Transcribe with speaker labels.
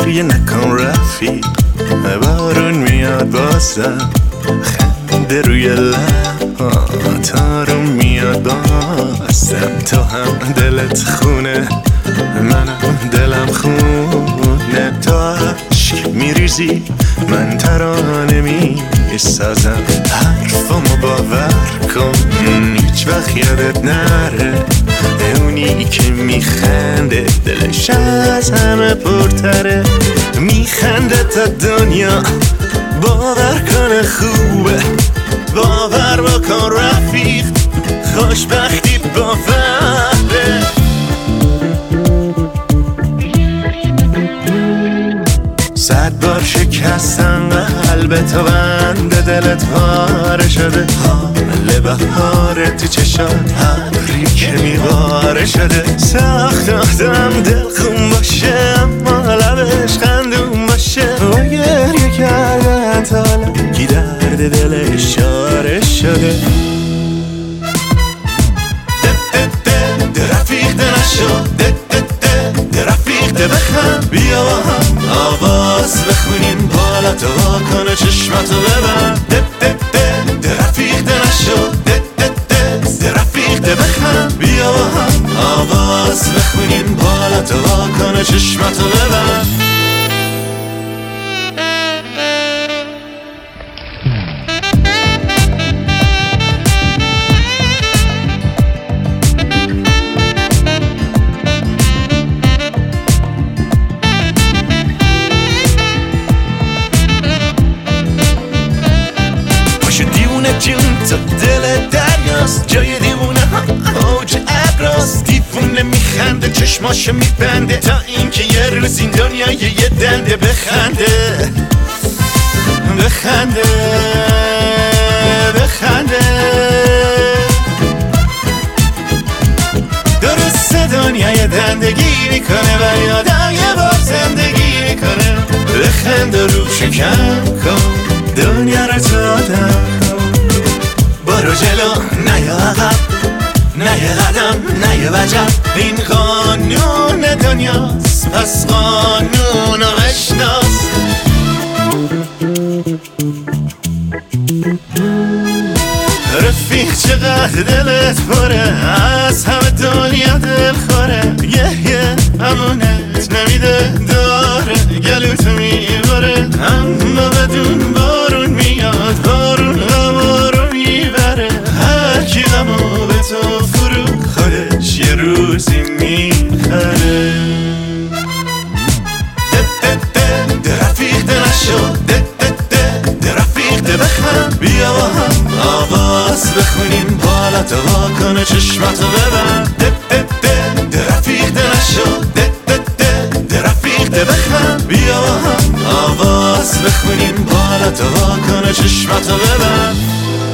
Speaker 1: گریه نکن رفیق، بارون میاد بازم، خنده روی لب تارون میاد بازم. تو هم دلت خونه، منم دلم خونه، تو عشق میریزی من ترانه میسازم. حرفامو باور کن هیچ وقت یادت نره، اونی که میخنده دلش از همه پرتره. میخنده تا دنیا باور کنه خوبه، باور بکن رفیق خوشبختی باوره. صد بار شکستن قلب تو، بند دلت پاره شده، حال بهار تو چشات ابری که میباره شده. سخت آدم دل خون باشه اما لبش خندون باشه، و گریه کردن تا حالا کی درد دلش چاره شده. رفیق ده نشو، رفیق ده بخند، بیا با هم آواز بخونیم، بالا تو واکنه چشمتو ببند. رفیق ده نشو، رفیق ده بخند، بیا با هم آواز بخونیم، بالا تو واکنه چشمتو ببند. جون تو دل دریاست، جای دیوونه ها اوج ابراست. دیوونه میخنده چشماشو میبنده، تا اینکه یه روز این دنیا یه دنده بخنده. بخنده بخنده درست دنیا یه دنده گیری کنه و یادم یه بار زندگی میکنه. بخنده رو شکم کن دنیا رو تو آدم کن، برو جلو نه یه عقب، نه یه قدم نه یه وجب. این قانون دنیاست پس قانون رو بشناس. رفیق چقدر دلت پره، از همه دنیا دل خوره. یه امونت نمیده داره، گلوتو میباره اما بدون بارون میاد، بارون غمارو میبره. هر کی غمو به تو فرو خودش یه روزی میخره. رفیق ده نشو، رفیق ده بخند، بیا با هم آواز بخونیم، بالا تو واکنه چشمتو ببند. رفیق ده نشو، رفیق ده بخند، بیا با هم آواز بخونیم، بالا تو واکنه چشمتو ببند.